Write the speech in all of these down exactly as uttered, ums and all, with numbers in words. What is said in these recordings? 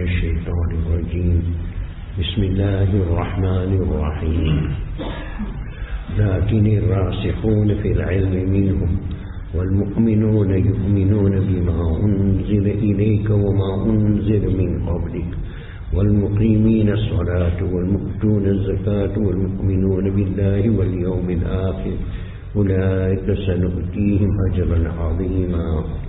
الشيطان الرجيم بسم الله الرحمن الرحيم لكن الراسخون في العلم منهم والمؤمنون يؤمنون بما أنزل إليك وما أنزل من قبلك والمقيمين الصلاة والمؤتون الزكاة والمؤمنون بالله واليوم الآخر أولئك سنؤتيهم أجرا عظيما.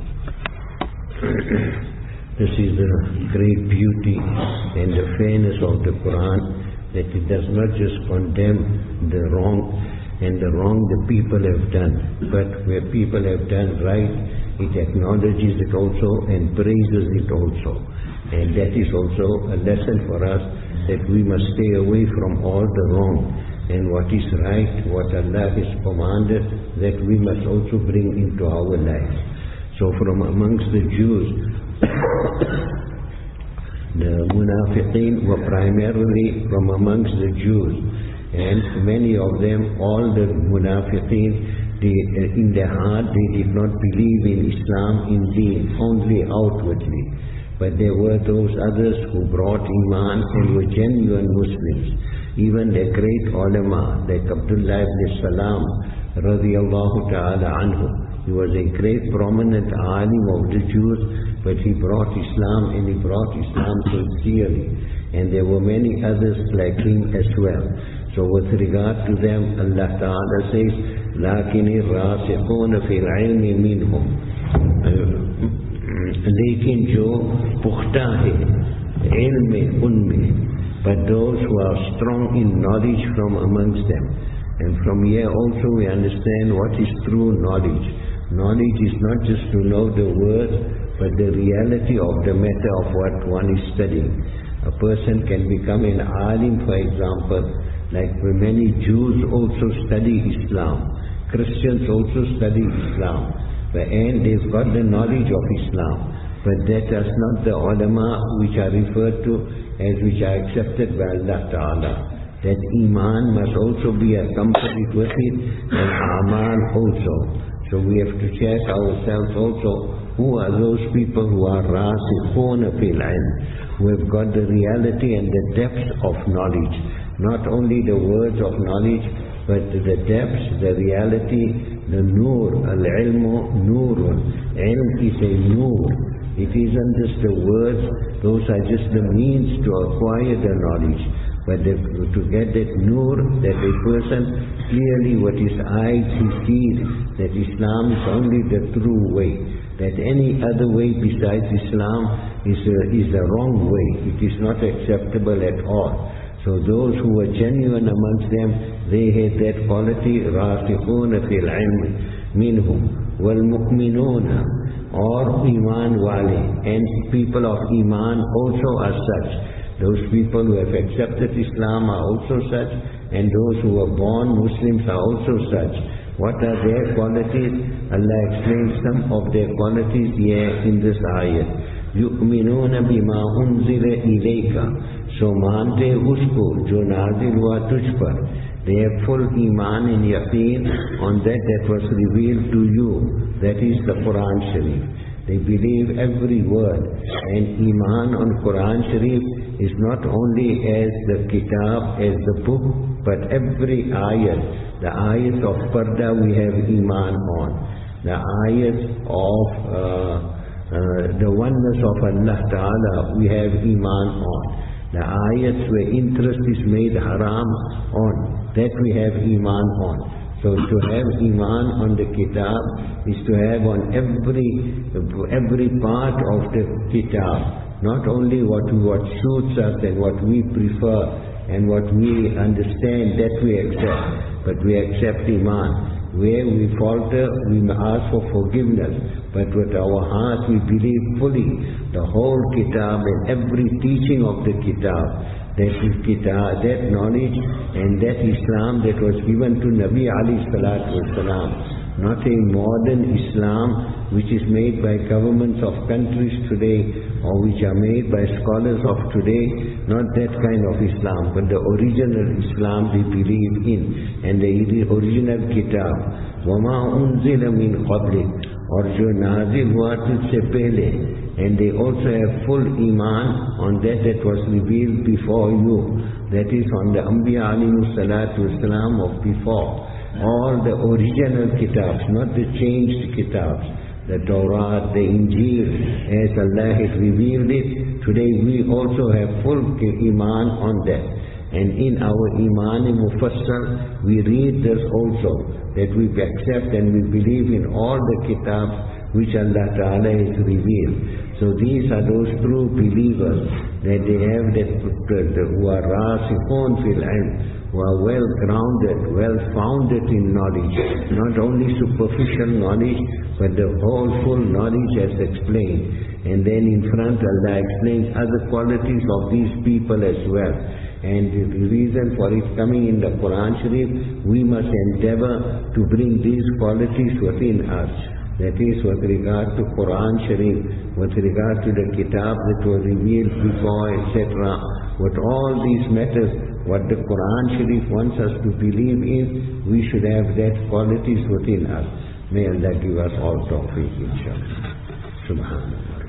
This is the great beauty and the fairness of the Quran, that it does not just condemn the wrong and the wrong the people have done, but where people have done right, it acknowledges it also and praises it also. And that is also a lesson for us, that we must stay away from all the wrong, and what is right, what Allah has commanded, that we must also bring into our lives. So from amongst the Jews, the munafiqeen were primarily from amongst the Jews, and many of them, all the munafiqeen, they, in their heart they did not believe in Islam in deen, only outwardly. But there were those others who brought Iman and were genuine Muslims. Even the great ulama, like Abdullah ibn Salam, radiyallahu ta'ala anhu, he was a great prominent alim of the Jews, but he brought Islam, and he brought Islam sincerely. And there were many others like him as well. So with regard to them, Allah Ta'ala says, لَكِنِ الرَّاسِخُونَ فِي الْعِلْمِ مِنْهُمْ लेकिन जो पुख्ता है ilm unme, but those who are strong in knowledge from amongst them. And from here also we understand what is true knowledge. Knowledge is not just to know the words, but the reality of the matter of what one is studying. A person can become an alim, for example, like many Jews also study Islam. Christians also study Islam. And they've got the knowledge of Islam. But that is not the ulama which are referred to as which are accepted by Allah Ta'ala. That Iman must also be accompanied with it, and Amal also. So we have to check ourselves also, who are those people who are rasikhuna fil ilm, who have got the reality and the depth of knowledge. Not only the words of knowledge, but the depth, the reality, the nur, al-ilmu nurun. Ilm is a nur. It isn't just the words, those are just the means to acquire the knowledge. But the, to get that nur, that a person clearly what his eyes he sees, that Islam is only the true way. That any other way besides Islam is a, is a wrong way. It is not acceptable at all. So those who were genuine amongst them, they had that quality, rasikhuna fil ilm minhum wal mu'minuna, or iman wali, and people of iman also are such. Those people who have accepted Islam are also such, and those who were born Muslims are also such. What are their qualities? Allah explains some of their qualities here in this ayat. युमिनून बिमा उन्ज़िल इलैका, सो मानते उसको जो नाजिल हुआ तुझ पर. They have full iman and yaqeen on that that was revealed to you, that is the Quran Sharif. They believe every word, and iman on Quran Sharif is not only as the kitab, as the book, but every ayat. The ayat of Parda we have iman on. The ayat of uh, uh, the oneness of Allah Ta'ala we have iman on. The ayats where interest is made haram on, that we have iman on. So to have iman on the kitab is to have on every every part of the kitab. Not only what, what suits us and what we prefer and what we understand, that we accept, but we accept iman. Where we falter, we ask for forgiveness, but with our heart we believe fully the whole kitab and every teaching of the kitab. That is kitab, that knowledge and that Islam that was given to Nabi alayhi salatu wasalam. Not a modern Islam which is made by governments of countries today, or which are made by scholars of today. Not that kind of Islam, but the original Islam they believe in, and the original kitab. وَمَا أُنزِلَ مِنْ قَبْلِكَ, और जो नाजिल हुआ तुझसे पहले, and they also have full iman on that that was revealed before you, that is on the Anbiya alayhi salatu wasalam of before, all the original kitabs, not the changed kitabs, the Torah, the Injil, as Allah has revealed it. Today we also have full iman on that. And in our Iman Mufassal, we read this also, that we accept and we believe in all the kitabs which Allah Ta'ala has revealed. So these are those true believers, that they have that, who are rasikhun fil ilm, who are well grounded, well founded in knowledge, not only superficial knowledge, but the whole full knowledge as explained. And then in front Allah explains other qualities of these people as well. And the reason for it coming in the Quran Sharif, we must endeavor to bring these qualities within us. That is with regard to Quran Sharif, with regard to the kitab that was revealed before, et cetera. With all these matters, what the Quran Sharif wants us to believe in, we should have that qualities within us. May Allah give us all tawfiq, inshallah. Subhanallah.